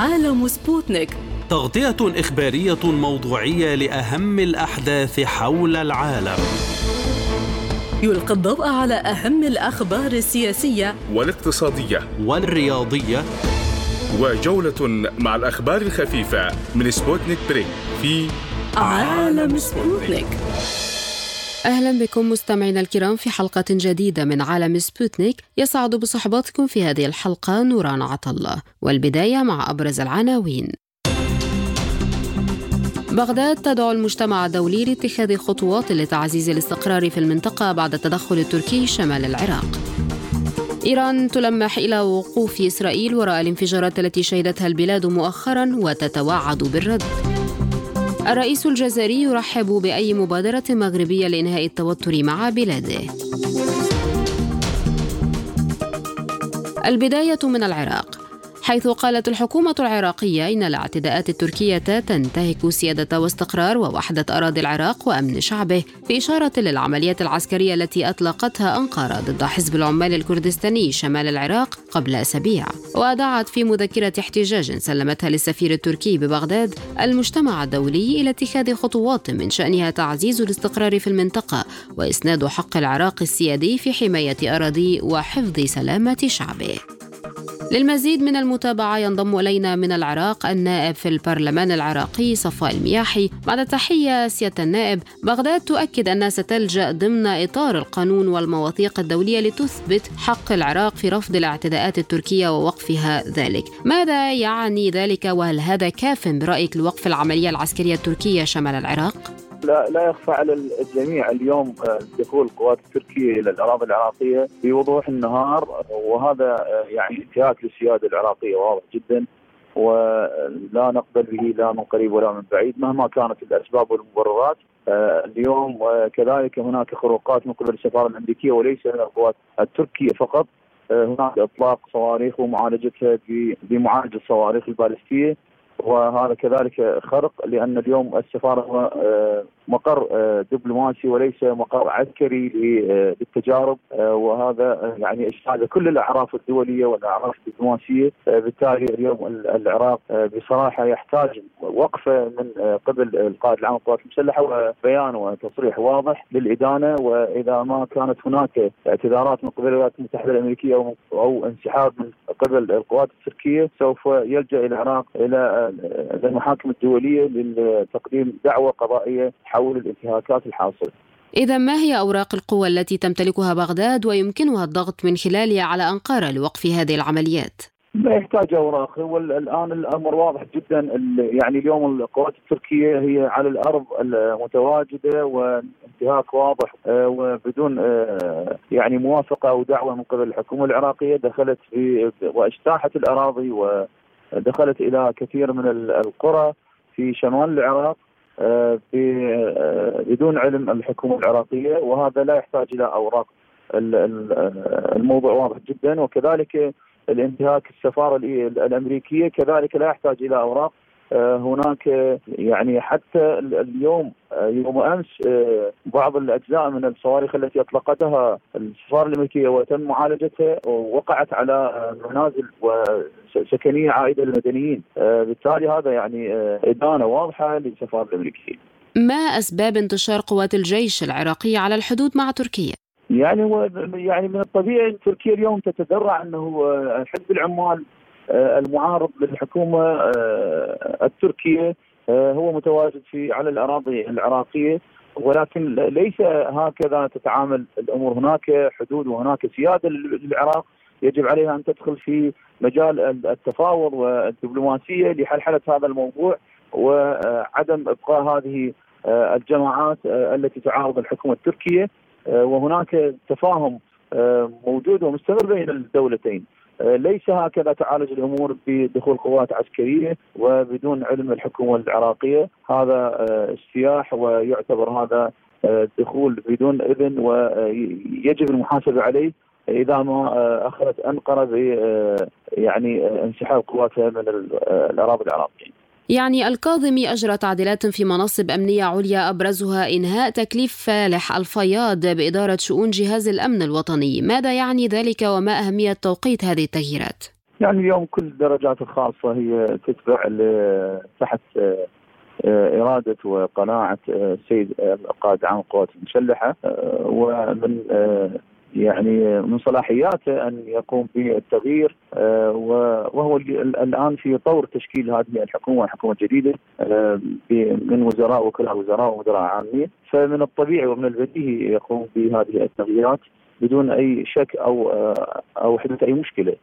عالم سبوتنيك، تغطية إخبارية موضوعية لأهم الأحداث حول العالم. يلقي الضوء على أهم الأخبار السياسية والاقتصادية والرياضية، وجولة مع الأخبار الخفيفة من سبوتنيك بريك في عالم سبوتنيك. أهلا بكم مستمعينا الكرام في حلقة جديدة من عالم سبوتنيك. يسعد بصحبتكم في هذه الحلقة نوران عطلة، والبداية مع أبرز العناوين. بغداد تدعو المجتمع الدولي لاتخاذ خطوات لتعزيز الاستقرار في المنطقة بعد التدخل التركي شمال العراق. إيران تلمح إلى وقوف إسرائيل وراء الانفجارات التي شهدتها البلاد مؤخرا وتتوعد بالرد. الرئيس الجزائري يرحب بأي مبادرة مغربية لإنهاء التوتر مع بلاده. البداية من العراق، حيث قالت الحكومة العراقية إن الاعتداءات التركية تنتهك سيادة واستقرار ووحدة أراضي العراق وأمن شعبه، في إشارة للعمليات العسكرية التي أطلقتها أنقرة ضد حزب العمال الكردستاني شمال العراق قبل أسابيع. ودعت في مذكرة احتجاج سلمتها للسفير التركي ببغداد المجتمع الدولي إلى اتخاذ خطوات من شأنها تعزيز الاستقرار في المنطقة وإسناد حق العراق السيادي في حماية أراضيه وحفظ سلامة شعبه. للمزيد من المتابعة ينضم إلينا من العراق النائب في البرلمان العراقي صفاء المياحي. بعد تحية سيادة النائب، بغداد تؤكد أنها ستلجأ ضمن إطار القانون والمواثيق الدولية لتثبت حق العراق في رفض الاعتداءات التركية ووقفها ذلك. ماذا يعني ذلك، وهل هذا كاف برأيك لوقف العملية العسكرية التركية شمال العراق؟ لا يخفى على الجميع اليوم دخول القوات التركية إلى الأراضي العراقية بوضوح النهار، وهذا يعني انتهاك للسيادة العراقية واضح جدا، ولا نقبل به لا من قريب ولا من بعيد مهما كانت الأسباب والمبررات. اليوم كذلك هناك خروقات من قبل السفارة الأمريكية وليس من القوات التركية فقط. هناك إطلاق صواريخ ومعالجتها بمعالجة الصواريخ البالستية، وهذا كذلك خرق، لأن اليوم السفارة هو مقر دبلوماسي وليس مقر عسكري للتجارب، وهذا يعني إشعال كل الأعراف الدولية والأعراف الدبلوماسية. بالتالي اليوم العراق بصراحة يحتاج وقفة من قبل القائد العام للقوات المسلحة وبيان وتصريح واضح للإدانة، وإذا ما كانت هناك اعتذارات من قبل الولايات المتحدة الأمريكية أو انسحاب من قبل القوات التركية سوف يلجأ العراق إلى المحاكم الدولية لتقديم دعوة قضائية حول الانتهاكات الحاصلة. إذا ما هي أوراق القوة التي تمتلكها بغداد ويمكنها الضغط من خلالها على أنقرة لوقف هذه العمليات؟ لا يحتاج أوراق، هو الآن الأمر واضح جدا. يعني اليوم القوات التركية هي على الأرض المتواجدة، وانتهاك واضح وبدون يعني موافقة أو دعوة من قبل الحكومة العراقية دخلت واجتاحت الأراضي ودخلت إلى كثير من القرى في شمال العراق بدون علم الحكومة العراقية، وهذا لا يحتاج إلى أوراق. الموضوع واضح جدا، وكذلك الانتهاك السفارة الأمريكية كذلك لا يحتاج إلى أوراق. هناك يعني حتى اليوم يوم أمس بعض الأجزاء من الصواريخ التي أطلقتها السفارة الأمريكية وتم معالجتها وقعت على منازل وسكنية عائدة للمدنيين. بالتالي هذا يعني إدانة واضحة للسفارة الأمريكية. ما أسباب انتشار قوات الجيش العراقية على الحدود مع تركيا؟ يعني هو يعني من الطبيعي تركيا اليوم تتذرع أنه حزب العمال المعارض للحكومة التركية هو متواجد على الأراضي العراقية، ولكن ليس هكذا تتعامل الأمور. هناك حدود وهناك سيادة للعراق يجب عليها أن تدخل في مجال التفاوض والدبلوماسية لحلحلة هذا الموضوع وعدم إبقاء هذه الجماعات التي تعارض الحكومة التركية. وهناك تفاهم موجود ومستمر بين الدولتين. ليس هكذا تعالج الأمور بدخول قوات عسكرية وبدون علم الحكومة العراقية. هذا اجتياح، ويعتبر هذا دخول بدون إذن، ويجب المحاسبة عليه إذا ما أخذت أنقرة يعني انسحاب قواتها من الأراضي العراقية. يعني الكاظمي أجرى تعديلات في مناصب أمنية عليا أبرزها إنهاء تكليف فالح الفياض بإدارة شؤون جهاز الأمن الوطني. ماذا يعني ذلك، وما أهمية توقيت هذه التغييرات؟ يعني اليوم كل الدرجات الخاصة هي تتبع تحت إرادة وقناعة السيد القائد العام للقوات المسلحة، ومن يعني من صلاحياته أن يقوم بالتغيير، وهو الآن في طور تشكيل هذه الحكومة الجديدة من وزراء وكلاء وزراء ومدراء عامين. فمن الطبيعي ومن البديهي يقوم بهذه التغييرات بدون أي شك أو حدوث أي مشكلة.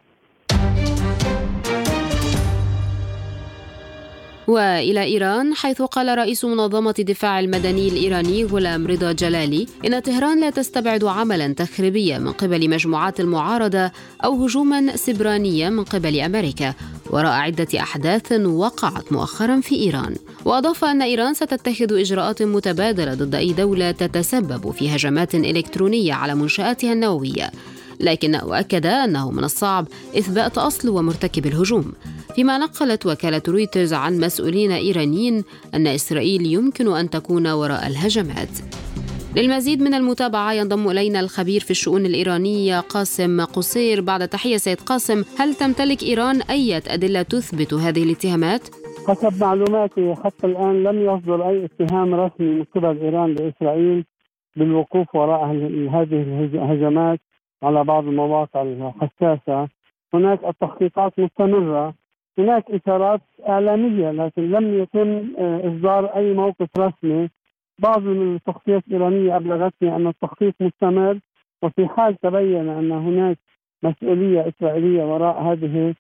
وإلى إيران، حيث قال رئيس منظمة الدفاع المدني الإيراني غلام رضا جلالي إن طهران لا تستبعد عملا تخريبيا من قبل مجموعات المعارضة أو هجوما سبرانيا من قبل أمريكا وراء عدة أحداث وقعت مؤخرا في إيران. وأضاف أن إيران ستتخذ إجراءات متبادلة ضد أي دولة تتسبب في هجمات إلكترونية على منشآتها النووية، لكنه أكد أنه من الصعب إثبات أصل ومرتكب الهجوم، فيما نقلت وكالة رويترز عن مسؤولين إيرانيين أن إسرائيل يمكن أن تكون وراء الهجمات. للمزيد من المتابعة ينضم إلينا الخبير في الشؤون الإيرانية قاسم قصير. بعد تحية سيد قاسم، هل تمتلك إيران أي أدلة تثبت هذه الاتهامات؟ حسب معلوماتي حتى الآن لم يصدر أي اتهام رسمي من قبل إيران لإسرائيل بالوقوف وراء هذه الهجمات على بعض المواقع الحساسة. هناك التحقيقات مستمرة، هناك إشارات إعلامية، لكن لم يتم إصدار أي موقف رسمي. بعض من التغطيات الإيرانية أبلغتني أن التحقيق مستمر، وفي حال تبين أن هناك مسؤولية إسرائيلية وراء هذه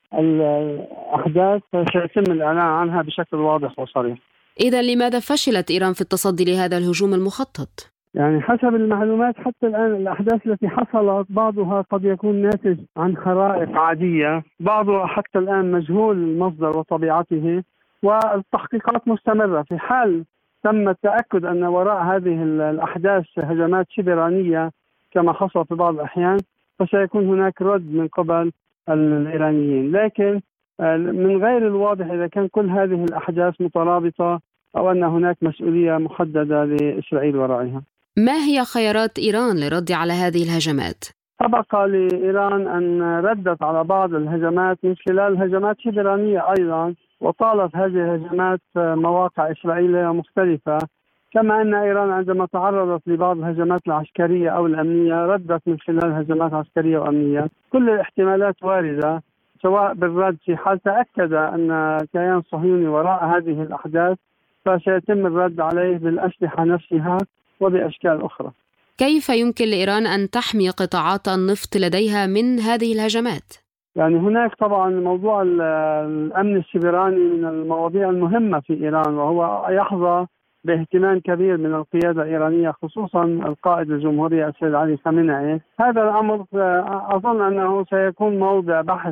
الأحداث سيتم الإعلان عنها بشكل واضح وصريح. إذا لماذا فشلت إيران في التصدي لهذا الهجوم المخطط؟ يعني حسب المعلومات حتى الآن الأحداث التي حصلت بعضها قد يكون ناتج عن خرائط عادية، بعضها حتى الآن مجهول المصدر وطبيعته، والتحقيقات مستمرة. في حال تم التأكد أن وراء هذه الأحداث هجمات سبرانية كما حصل في بعض الأحيان، فسيكون هناك رد من قبل الإيرانيين، لكن من غير الواضح إذا كان كل هذه الأحداث مترابطة أو أن هناك مسؤولية محددة لإسرائيل ورائها. ما هي خيارات إيران للرد على هذه الهجمات؟ سبق لإيران أن ردت على بعض الهجمات من خلال هجمات سبرانية أيضا، وطالت هذه الهجمات مواقع إسرائيلية مختلفة، كما أن إيران عندما تعرضت لبعض الهجمات العسكرية أو الأمنية ردت من خلال هجمات عسكرية وأمنية. كل الاحتمالات واردة، سواء بالرد في حال تأكد أن كيان صهيوني وراء هذه الأحداث فسيتم الرد عليه بالأسلحة نفسها وبأشكال أخرى. كيف يمكن لإيران أن تحمي قطاعات النفط لديها من هذه الهجمات؟ يعني هناك طبعا موضوع الأمن السيبراني من المواضيع المهمة في إيران، وهو يحظى باهتمام كبير من القيادة الإيرانية، خصوصا القائد الجمهورية السيد علي خامنئي. هذا الأمر أظن أنه سيكون موضع بحث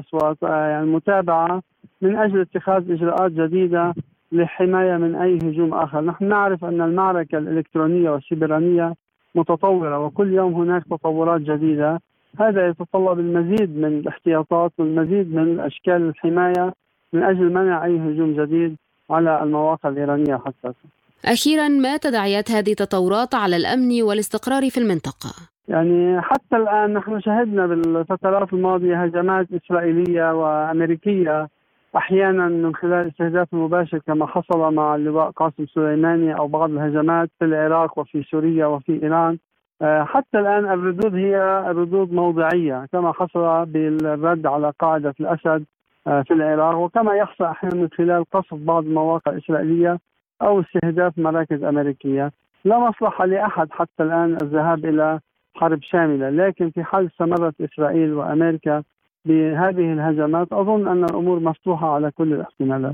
ومتابعة من أجل اتخاذ إجراءات جديدة للحماية من أي هجوم آخر. نحن نعرف أن المعركة الإلكترونية والسيبرانية متطورة، وكل يوم هناك تطورات جديدة. هذا يتطلب المزيد من الاحتياطات والمزيد من أشكال الحماية من أجل منع أي هجوم جديد على المواقع الإيرانية حساسة. أخيرا، ما تداعيات هذه التطورات على الأمن والاستقرار في المنطقة؟ يعني حتى الآن نحن شهدنا بالفترات الماضية هجمات إسرائيلية وأمريكية، أحيانا من خلال استهداف مباشر كما حصل مع اللواء قاسم سليماني، أو بعض الهجمات في العراق وفي سوريا وفي إيران. حتى الآن الردود هي ردود موضعية، كما حصل بالرد على قاعدة الأسد في العراق، وكما يحصل أحيانا من خلال قصف بعض المواقع الإسرائيلية أو استهداف مراكز أمريكية. لا مصلحة لأحد حتى الآن الذهاب إلى حرب شاملة، لكن في حال استمرت إسرائيل وأمريكا بهذه الهجمات أظن أن الأمور مفتوحة على كل الاحتمالات.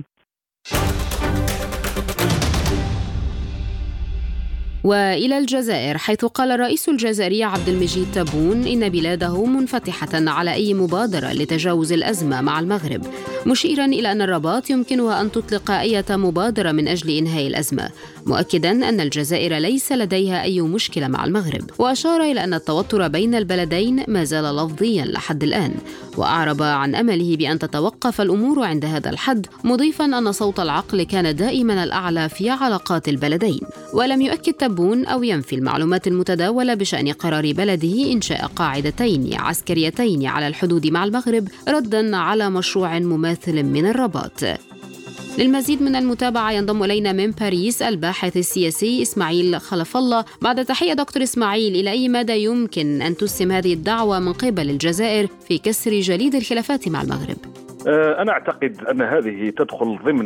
وإلى الجزائر، حيث قال الرئيس الجزائري عبد المجيد تبون إن بلاده منفتحة على أي مبادرة لتجاوز الأزمة مع المغرب، مشيرا إلى أن الرباط يمكنها أن تطلق أي مبادرة من أجل إنهاء الأزمة، مؤكدا أن الجزائر ليس لديها أي مشكلة مع المغرب. وأشار إلى أن التوتر بين البلدين ما زال لفظيا لحد الآن، وأعرب عن أمله بأن تتوقف الأمور عند هذا الحد، مضيفا أن صوت العقل كان دائما الأعلى في علاقات البلدين. ولم يؤكد تبون يغتابون أو ينفي المعلومات المتداولة بشأن قرار بلده إنشاء قاعدتين عسكريتين على الحدود مع المغرب ردا على مشروع مماثل من الرباط. للمزيد من المتابعة ينضم إلينا من باريس الباحث السياسي إسماعيل خلف الله. بعد تحية دكتور إسماعيل، إلى أي مدى يمكن أن تسهم هذه الدعوة من قبل الجزائر في كسر جليد الخلافات مع المغرب؟ أنا أعتقد أن هذه تدخل ضمن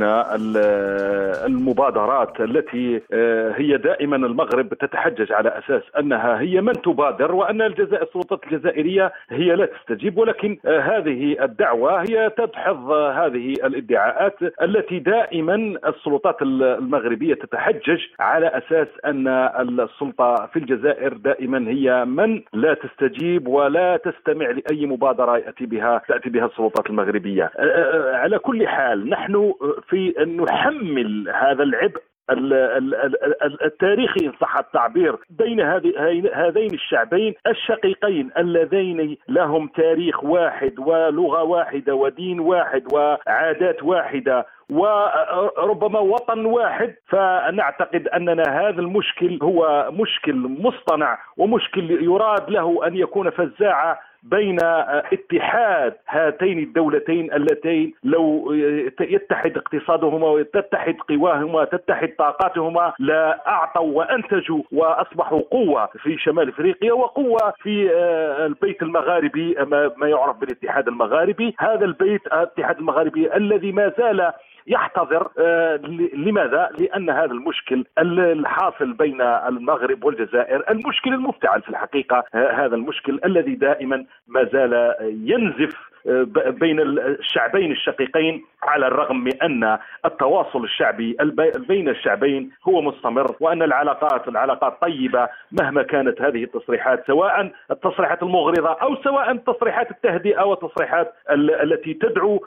المبادرات التي هي دائما المغرب تتحجج على أساس أنها هي من تبادر وأن السلطات الجزائرية هي لا تستجيب، ولكن هذه الدعوة هي تدحض هذه الادعاءات التي دائما السلطات المغربية تتحجج على أساس أن السلطة في الجزائر دائما هي من لا تستجيب ولا تستمع لأي مبادرة تأتي بها السلطات المغربية. على كل حال نحن في أن نحمل هذا العبء التاريخي إن صح التعبير بين هذين الشعبين الشقيقين اللذين لهم تاريخ واحد ولغة واحدة ودين واحد وعادات واحدة وربما وطن واحد. فنعتقد أننا هذا المشكل هو مشكل مصطنع ومشكل يراد له أن يكون فزاعة بين اتحاد هاتين الدولتين اللتين لو يتحد اقتصادهما وتتحد قواهما تتحد طاقاتهما لا أعطوا وأنتجوا وأصبحوا قوة في شمال أفريقيا وقوة في البيت المغاربي ما يعرف بالاتحاد المغاربي. هذا البيت الاتحاد المغاربي الذي ما زال يحتضر. لماذا؟ لأن هذا المشكل الحاصل بين المغرب والجزائر المشكل المفتعل في الحقيقة، هذا المشكل الذي دائما ما زال ينزف بين الشعبين الشقيقين على الرغم من أن التواصل الشعبي بين الشعبين هو مستمر وأن العلاقات طيبة مهما كانت هذه التصريحات، سواء التصريحات المغرضة أو سواء تصريحات التهدئة والتصريحات التي تدعو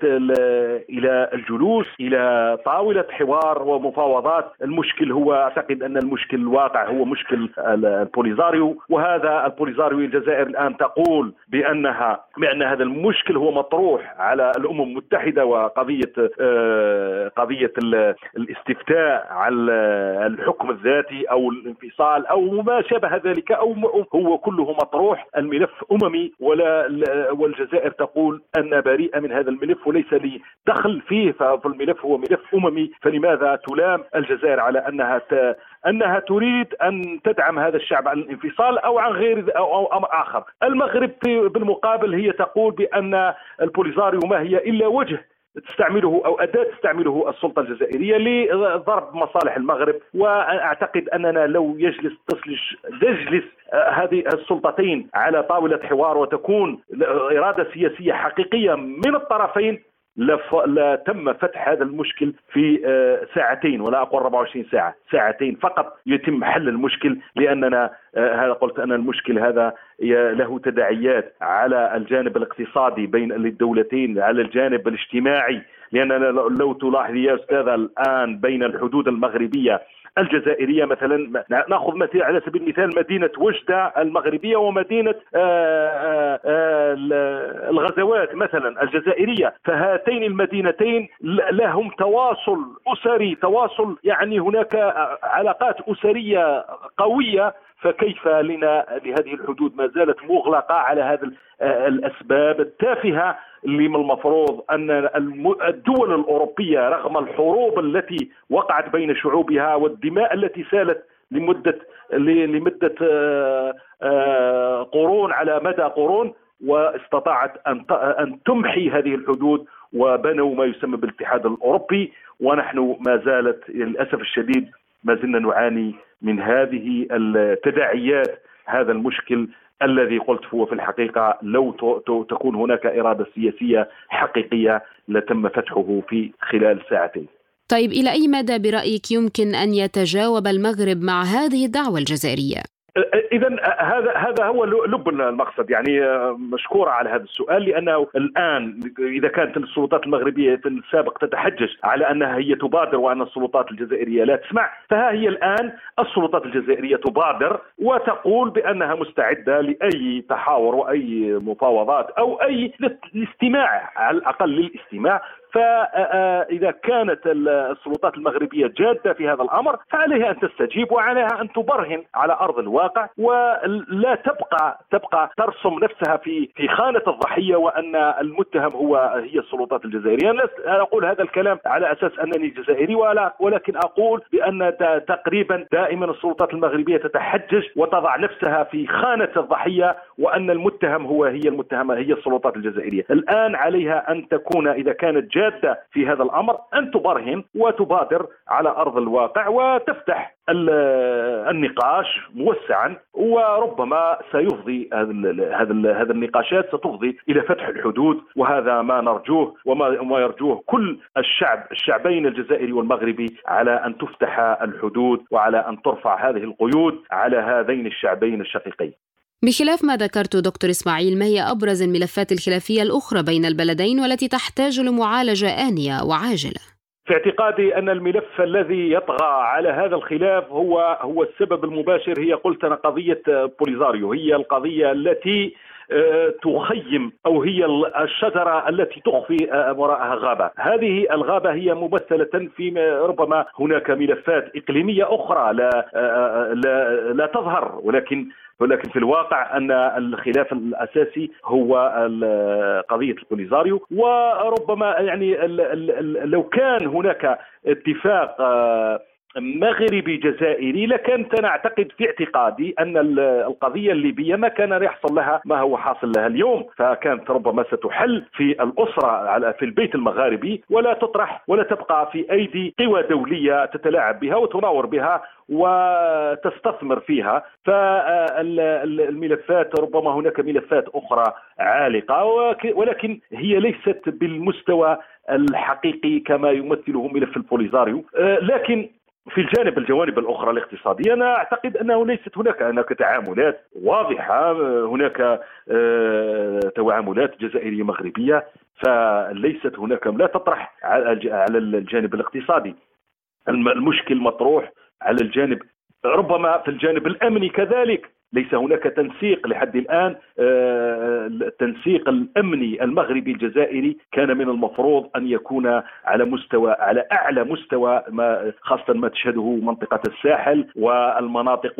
إلى الجلوس إلى طاولة حوار ومفاوضات. المشكل هو أعتقد أن المشكل الواقع هو مشكل البوليزاريو، وهذا البوليزاريو الجزائر الآن تقول بأن هذا المشكل هو مطروح على الأمم المتحدة وقضية الاستفتاء على الحكم الذاتي أو الانفصال أو ما شابه ذلك، أو هو كله مطروح. الملف أممي والجزائر تقول أن بريئة من هذا الملف وليس لي دخل فيه، فالملف هو ملف أممي. فلماذا تلام الجزائر على أنها تريد أن تدعم هذا الشعب عن الانفصال أو عن غير أو أمر آخر؟ المغرب بالمقابل هي تقول بأن البوليزاريو ما هي إلا وجه تستعمله أو أداة تستعمله السلطة الجزائرية لضرب مصالح المغرب. وأعتقد أننا لو تجلس هذه السلطتين على طاولة حوار وتكون إرادة سياسية حقيقية من الطرفين لا تم فتح هذا المشكل في ساعتين، ولا أقول 24 ساعة، ساعتين فقط يتم حل المشكل. لأننا هذا قلت أن المشكل هذا له تداعيات على الجانب الاقتصادي بين الدولتين، على الجانب الاجتماعي. لأننا لو تلاحظ يا أستاذ الآن بين الحدود المغربية الجزائرية مثلا، نأخذ مثال على سبيل المثال مدينة وجدة المغربية ومدينة الغزوات مثلا الجزائرية، فهاتين المدينتين لهم تواصل أسري، تواصل يعني هناك علاقات أسرية قوية. فكيف لنا لهذه الحدود ما زالت مغلقة على هذه الأسباب التافهة اللي من المفروض أن الدول الأوروبية رغم الحروب التي وقعت بين شعوبها والدماء التي سالت لمدة قرون على مدى قرون، واستطاعت أن تمحي هذه الحدود وبنوا ما يسمى بالاتحاد الأوروبي. ونحن ما زالت للأسف الشديد ما زلنا نعاني من هذه التداعيات هذا المشكل الذي قلت هو في الحقيقة لو تكون هناك إرادة سياسية حقيقية لتم فتحه في خلال ساعتين. طيب إلى أي مدى برأيك يمكن أن يتجاوب المغرب مع هذه الدعوة الجزائرية؟ إذن هذا هو لب المقصد. يعني مشكورة على هذا السؤال، لأنه الآن إذا كانت السلطات المغربية في السابق تتحجج على أنها هي تبادر وأن السلطات الجزائرية لا تسمع، فها هي الآن السلطات الجزائرية تبادر وتقول بأنها مستعدة لأي تحاور وأي مفاوضات أو أي الاستماع، على الأقل للاستماع فإذا كانت السلطات المغربية جادة في هذا الأمر فعليها أن تستجيب وعليها أن تبرهن على أرض الواقع، ولا تبقى ترسم نفسها في خانة الضحية وأن المتهم هي السلطات الجزائرية. أنا أقول هذا الكلام على أساس أنني جزائري، ولكن أقول بأن تقريبا دائما السلطات المغربية تتحجج وتضع نفسها في خانة الضحية وأن المتهم هي السلطات الجزائرية. الآن عليها أن تكون إذا كانت جادة في هذا الأمر أن تبرهن وتبادر على أرض الواقع وتفتح النقاش موسعا، وربما سيفضي هذا النقاشات ستفضي إلى فتح الحدود، وهذا ما نرجوه وما يرجوه كل الشعبين الجزائري والمغربي، على أن تفتح الحدود وعلى أن ترفع هذه القيود على هذين الشعبين الشقيقين. بخلاف ما ذكرت دكتور إسماعيل، ما هي أبرز الملفات الخلافية الأخرى بين البلدين والتي تحتاج لمعالجة آنية وعاجلة؟ في اعتقادي أن الملف الذي يطغى على هذا الخلاف هو السبب المباشر، هي قلت أنا قضية بوليزاريو، هي القضية التي تخيم أو هي الشجرة التي تخفي وراءها غابة. هذه الغابة هي ممثلة في ربما هناك ملفات إقليمية أخرى لا تظهر، ولكن في الواقع أن الخلاف الأساسي هو قضية البوليزاريو. وربما يعني لو كان هناك اتفاق مغربي جزائري لكنت أنا أعتقد في اعتقادي أن القضية الليبية ما كان يحصل لها ما هو حاصل لها اليوم، فكانت ربما ستحل في الأسرة في البيت المغاربي ولا تطرح ولا تبقى في أيدي قوى دولية تتلاعب بها وتناور بها وتستثمر فيها. فالملفات ربما هناك ملفات أخرى عالقة، ولكن هي ليست بالمستوى الحقيقي كما يمثله ملف البوليزاريو. لكن في الجوانب الأخرى الاقتصادية أنا أعتقد أنه ليست هناك تعاملات واضحة، هناك تعاملات جزائرية مغربية، فليست هناك لا تطرح على الجانب الاقتصادي. المشكل مطروح على الجانب ربما في الجانب الأمني كذلك. ليس هناك تنسيق لحد الآن. التنسيق الأمني المغربي الجزائري كان من المفروض أن يكون على أعلى مستوى، خاصة ما تشهده منطقة الساحل والمناطق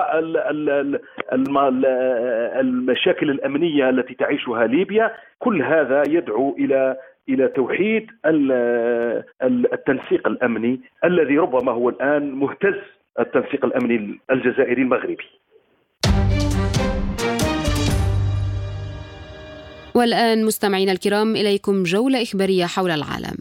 والمشاكل الأمنية التي تعيشها ليبيا. كل هذا يدعو إلى توحيد التنسيق الأمني الذي ربما هو الآن مهتز، التنسيق الأمني الجزائري المغربي. والآن مستمعينا الكرام إليكم جولة إخبارية حول العالم.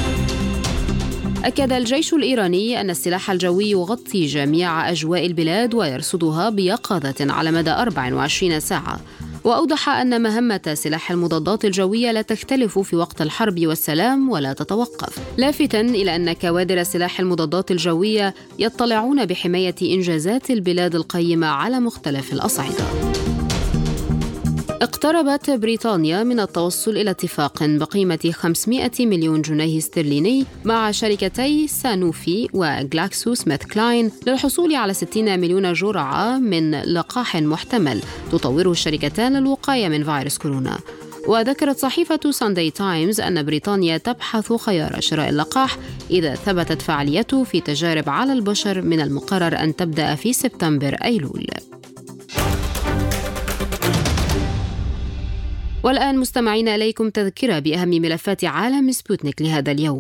أكد الجيش الإيراني أن السلاح الجوي يغطي جميع أجواء البلاد ويرصدها بيقظة على مدى 24 ساعة، وأوضح أن مهمة سلاح المضادات الجوية لا تختلف في وقت الحرب والسلام ولا تتوقف، لافتاً إلى أن كوادر سلاح المضادات الجوية يطلعون بحماية إنجازات البلاد القيمة على مختلف الأصعدة. اقتربت بريطانيا من التوصل إلى اتفاق بقيمة 500 مليون جنيه استرليني مع شركتي سانوفي وغلاكسو سميث كلاين للحصول على 60 مليون جرعة من لقاح محتمل تطوره الشركتان للوقاية من فيروس كورونا. وذكرت صحيفة سانداي تايمز أن بريطانيا تبحث خيار شراء اللقاح إذا ثبتت فعاليته في تجارب على البشر من المقرر أن تبدأ في سبتمبر أيلول. والآن مستمعين إليكم تذكرة بأهم ملفات عالم سبوتنيك لهذا اليوم.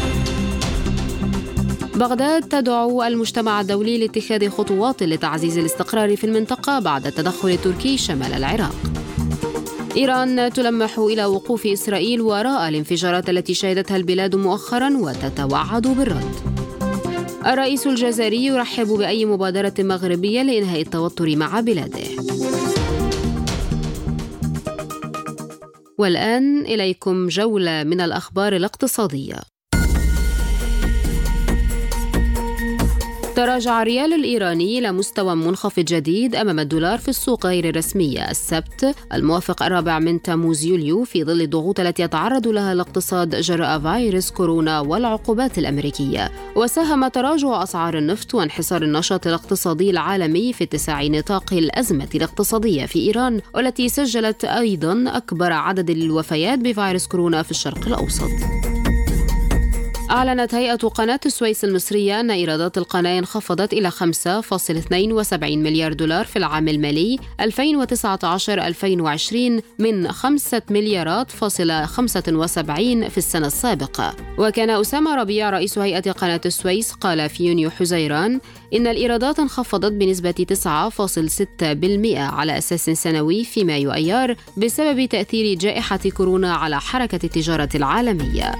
بغداد تدعو المجتمع الدولي لاتخاذ خطوات لتعزيز الاستقرار في المنطقة بعد التدخل التركي شمال العراق. إيران تلمح إلى وقوف إسرائيل وراء الانفجارات التي شهدتها البلاد مؤخرا وتتوعد بالرد. الرئيس الجزائري يرحب بأي مبادرة مغربية لإنهاء التوتر مع بلاده. والآن إليكم جولة من الأخبار الاقتصادية. تراجع الريال الإيراني إلى مستوى منخفض جديد أمام الدولار في السوق غير الرسمية السبت الموافق 4 من تموز يوليو، في ظل الضغوط التي يتعرض لها الاقتصاد جراء فيروس كورونا والعقوبات الأمريكية. وساهم تراجع أسعار النفط وانحسار النشاط الاقتصادي العالمي في اتساع نطاق الأزمة الاقتصادية في إيران، والتي سجلت أيضا أكبر عدد للوفيات بفيروس كورونا في الشرق الأوسط. أعلنت هيئة قناة السويس المصرية أن إيرادات القناة انخفضت إلى 5.72 مليار دولار في العام المالي 2019-2020 من 5 مليارات فاصلة 75 في السنة السابقة. وكان أسامة ربيع رئيس هيئة قناة السويس قال في يونيو حزيران إن الإيرادات انخفضت بنسبة 9.6% على أساس سنوي في مايو أيار بسبب تأثير جائحة كورونا على حركة التجارة العالمية.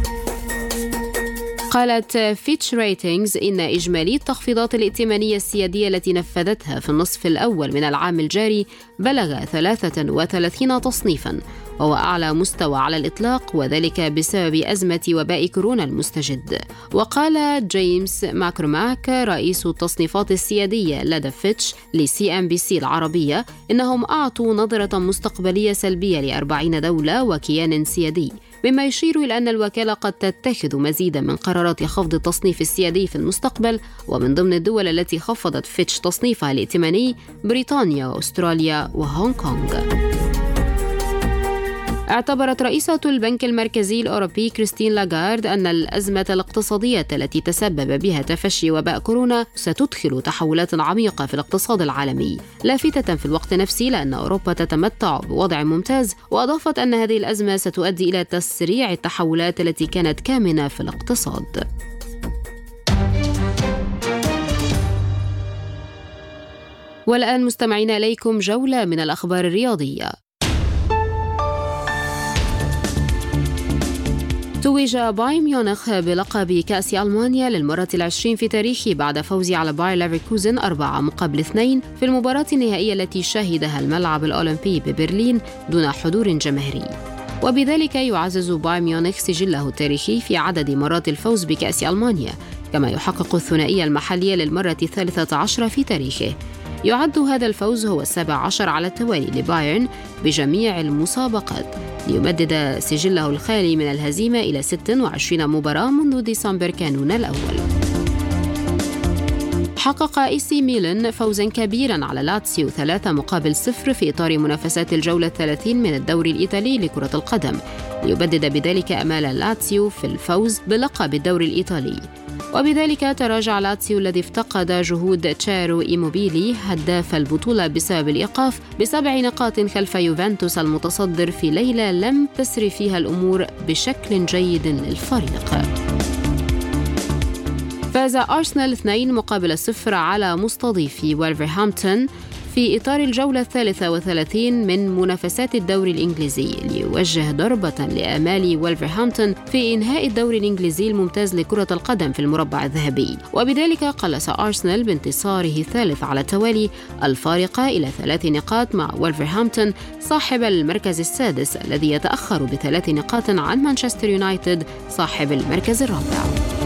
قالت فيتش ريتينجز إن إجمالي التخفيضات الائتمانية السيادية التي نفذتها في النصف الأول من العام الجاري بلغ 33 تصنيفاً، وهو أعلى مستوى على الإطلاق، وذلك بسبب أزمة وباء كورونا المستجد. وقال جيمس ماكروماك رئيس التصنيفات السيادية لدى فيتش لCNBC العربية إنهم أعطوا نظرة مستقبلية سلبية ل40 دولة وكيان سيادي، مما يشير إلى أن الوكالة قد تتخذ مزيدا من قرارات خفض التصنيف السيادي في المستقبل. ومن ضمن الدول التي خفضت فيتش تصنيفها الائتماني بريطانيا وأستراليا وهونغ كونغ. اعتبرت رئيسة البنك المركزي الأوروبي كريستين لاغارد أن الأزمة الاقتصادية التي تسبب بها تفشي وباء كورونا ستدخل تحولات عميقة في الاقتصاد العالمي، لافتة في الوقت نفسه لأن أوروبا تتمتع بوضع ممتاز. وأضافت أن هذه الأزمة ستؤدي إلى تسريع التحولات التي كانت كامنة في الاقتصاد. والآن مستمعين إليكم جولة من الأخبار الرياضية. توج بايرن ميونخ بلقب كأس ألمانيا للمرة 20 في تاريخه بعد فوزه على باير ليفركوزن 4-2 في المباراة النهائية التي شهدها الملعب الأولمبي ببرلين دون حضور جماهيري. وبذلك يعزز بايرن ميونخ سجله التاريخي في عدد مرات الفوز بكأس ألمانيا، كما يحقق الثنائية المحلية للمرة 13 في تاريخه. يعد هذا الفوز هو 17 على التوالي لبايرن بجميع المسابقات، ليمدد سجله الخالي من الهزيمة إلى 26 مباراة منذ ديسمبر كانون الأول. حقق AC ميلان فوزا كبيرا على لاتسيو 3-0 في إطار منافسات الجولة 30 من الدوري الإيطالي لكرة القدم، ليبدد بذلك أمال لاتسيو في الفوز بلقب الدوري الإيطالي. وبذلك تراجع لاتسيو الذي افتقد جهود تشارو إيموبيلي هداف البطولة بسبب الإيقاف ب7 نقاط خلف يوفنتوس المتصدر في ليلة لم تسر فيها الأمور بشكل جيد للفريق. فاز أرسنال 2-0 على مستضيفي وولفرهامبتون في إطار الجولة 33 من منافسات الدوري الإنجليزي، ليوجه ضربة لآمال وولفرهامبتون في إنهاء الدوري الإنجليزي الممتاز لكرة القدم في المربع الذهبي. وبذلك قلص أرسنال بانتصاره الثالث على التوالي الفارق إلى 3 نقاط مع وولفرهامبتون صاحب المركز السادس، الذي يتأخر ب3 نقاط عن مانشستر يونايتد صاحب المركز الرابع.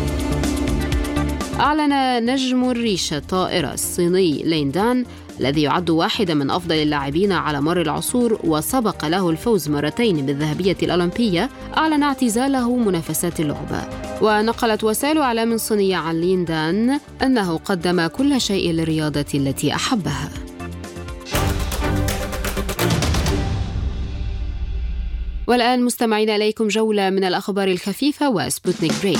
أعلن نجم الريشة الطائرة الصيني لين دان الذي يعد واحدا من أفضل اللاعبين على مر العصور وسبق له الفوز مرتين بالذهبية الأولمبية، أعلن اعتزاله منافسات اللعبة. ونقلت وسائل إعلام صينية عن لين دان أنه قدم كل شيء للرياضة التي أحبها. والآن مستمعين إليكم جولة من الأخبار الخفيفة وسبوتنيك بريك.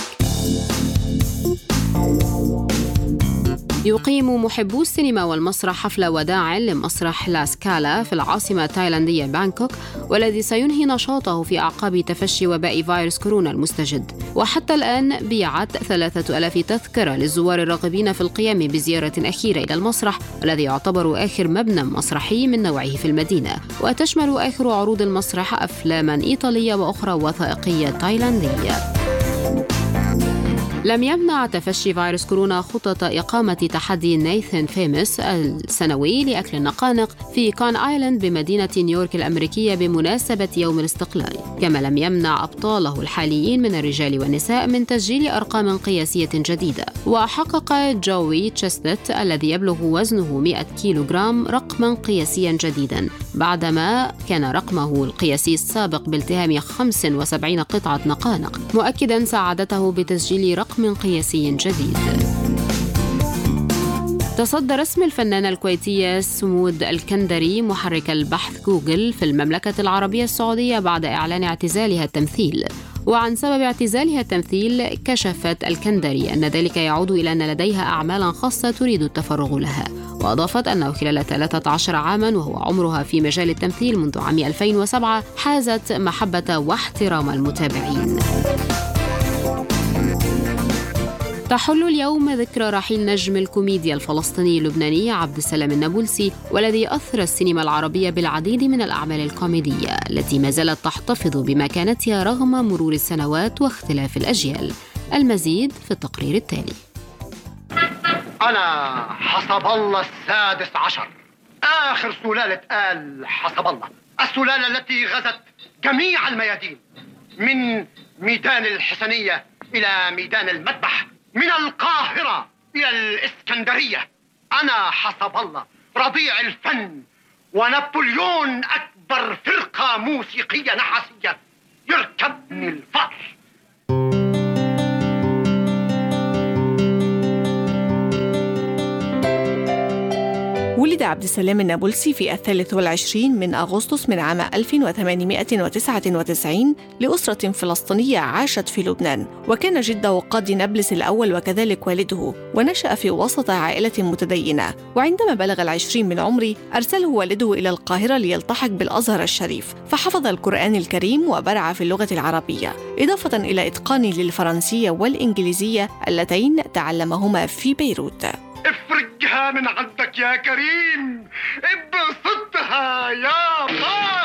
يقيم محبو السينما والمسرح حفل وداع لمسرح لا سكالا في العاصمة التايلاندية بانكوك، والذي سينهي نشاطه في أعقاب تفشي وباء فيروس كورونا المستجد. وحتى الآن بيعت 3000 تذكرة للزوار الراغبين في القيام بزيارة أخيرة إلى المسرح، والذي يعتبر آخر مبنى مسرحي من نوعه في المدينة، وتشمل آخر عروض المسرح أفلاما إيطالية وأخرى وثائقية تايلاندية. لم يمنع تفشي فيروس كورونا خطط إقامة تحدي نايثان فيمس السنوي لأكل النقانق في كون آيلاند بمدينة نيويورك الأمريكية بمناسبة يوم الاستقلال، كما لم يمنع أبطاله الحاليين من الرجال والنساء من تسجيل أرقام قياسية جديدة. وحقق جوي تشستنت الذي يبلغ وزنه 100 كيلوغرام رقما قياسيا جديدا، بعدما كان رقمه القياسي السابق بالتهام 75 قطعة نقانق، مؤكدا سعادته بتسجيل رقم قياسي جديد. تصدر اسم الفنانة الكويتية سمود الكندري محرك البحث جوجل في المملكة العربية السعودية بعد إعلان اعتزالها التمثيل. وعن سبب اعتزالها التمثيل كشفت الكندري أن ذلك يعود إلى أن لديها أعمالا خاصة تريد التفرغ لها، وأضافت أنه خلال 13 عاما وهو عمرها في مجال التمثيل منذ عام 2007 حازت محبة واحترام المتابعين. تحل اليوم ذكرى رحيل نجم الكوميديا الفلسطيني اللبناني عبد السلام النابلسي، والذي أثرى السينما العربية بالعديد من الأعمال الكوميدية التي ما زالت تحتفظ بمكانتها رغم مرور السنوات واختلاف الأجيال. المزيد في التقرير التالي. أنا حسب الله السادس عشر، آخر سلالة آل حسب الله، السلالة التي غزت جميع الميادين، من ميدان الحسنية إلى ميدان المذبح، من القاهرة إلى الإسكندرية. أنا حسب الله رضيع الفن ونابليون أكبر فرقة موسيقية نحاسية يركبني الفقر. ولد عبد السلام النابلسي في 23 من أغسطس من عام 1899 لأسرة فلسطينية عاشت في لبنان، وكان جده قاضي نابلس الأول وكذلك والده، ونشأ في وسط عائلة متدينة. وعندما بلغ 20 من عمره أرسله والده إلى القاهرة ليلتحق بالأزهر الشريف، فحفظ القرآن الكريم وبرع في اللغة العربية، إضافة إلى إتقانه للفرنسية والإنجليزية اللتين تعلمهما في بيروت. افرجها من عندك يا كريم، ابسطها يا الله،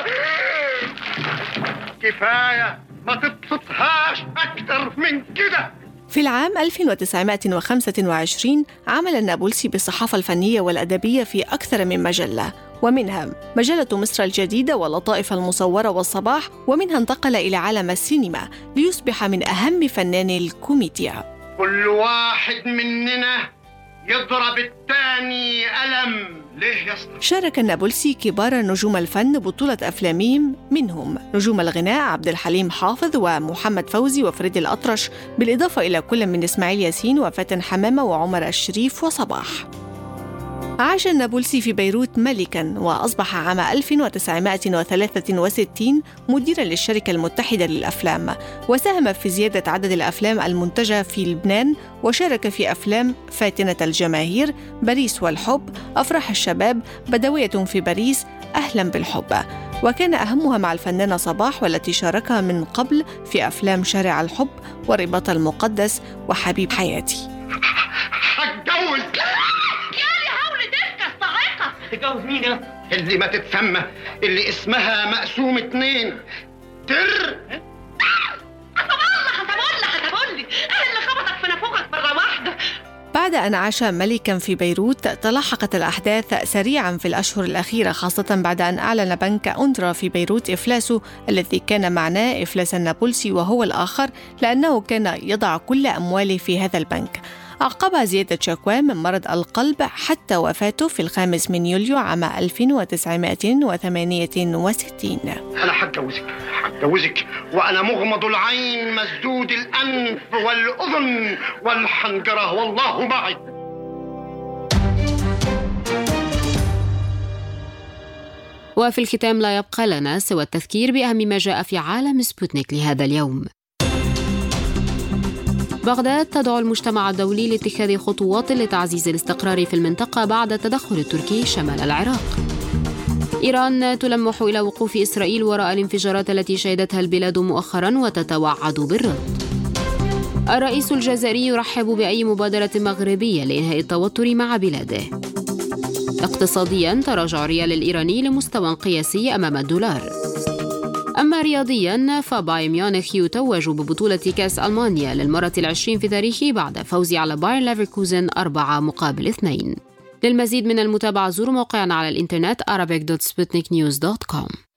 كفاية ما تبسطهاش أكثر من كده. في العام 1925 عمل النابلسي بالصحافة الفنية والأدبية في أكثر من مجلة، ومنها مجلة مصر الجديدة واللطائف المصورة والصباح، ومنها انتقل إلى عالم السينما ليصبح من أهم فناني الكوميديا. كل واحد مننا يضرب الثاني ألم. ليه يصنع؟ شارك النابلسي كبار نجوم الفن بطولة أفلامهم، منهم نجوم الغناء عبد الحليم حافظ ومحمد فوزي وفريد الأطرش، بالإضافة إلى كل من إسماعيل ياسين وفاتن حمامة وعمر الشريف وصباح. عاش النابلسي في بيروت ملكاً، وأصبح عام 1963 مديراً للشركة المتحدة للأفلام، وساهم في زيادة عدد الأفلام المنتجة في لبنان، وشارك في أفلام فاتنة الجماهير، باريس والحب، أفراح الشباب، بدوية في باريس، أهلاً بالحب، وكان أهمها مع الفنانة صباح، والتي شاركها من قبل في أفلام شارع الحب والرباط المقدس وحبيب حياتي. هتجوز. تتجوز مين يا؟ اللي ما تتسمى، اللي اسمها مقسوم 2 تر. هتقول لي ايه اللي خبطك في نافوخك مرة واحدة؟ بعد أن عاش ملكاً في بيروت، تلاحقت الأحداث سريعاً في الأشهر الأخيرة، خاصة بعد أن أعلن بنك أوندرا في بيروت إفلاسه، الذي كان معناه إفلاس النابلسي وهو الآخر، لأنه كان يضع كل أمواله في هذا البنك. أعقبها زيادة شكوى من مرض القلب حتى وفاته في 5 من يوليو عام 1968. أنا هتجوزك وأنا مغمض العين مسدود الأنف والأذن والحنجرة والله معي. وفي الختام لا يبقى لنا سوى التذكير بأهم ما جاء في عالم سبوتنيك لهذا اليوم. بغداد تدعو المجتمع الدولي لاتخاذ خطوات لتعزيز الاستقرار في المنطقة بعد التدخل التركي شمال العراق. إيران تلمح إلى وقوف إسرائيل وراء الانفجارات التي شهدتها البلاد مؤخرا وتتوعد بالرد. الرئيس الجزائري يرحب بأي مبادرة مغربية لإنهاء التوتر مع بلاده. اقتصاديا تراجع الريال الإيراني لمستوى قياسي أمام الدولار. أما رياضياً فبايرن ميونخ يتوج ببطولة كأس ألمانيا للمرة 20 في تاريخه بعد فوزه على باير ليفركوزن 4-2. للمزيد من المتابعة زوروا موقعنا على الإنترنت arabic.sputniknews.com.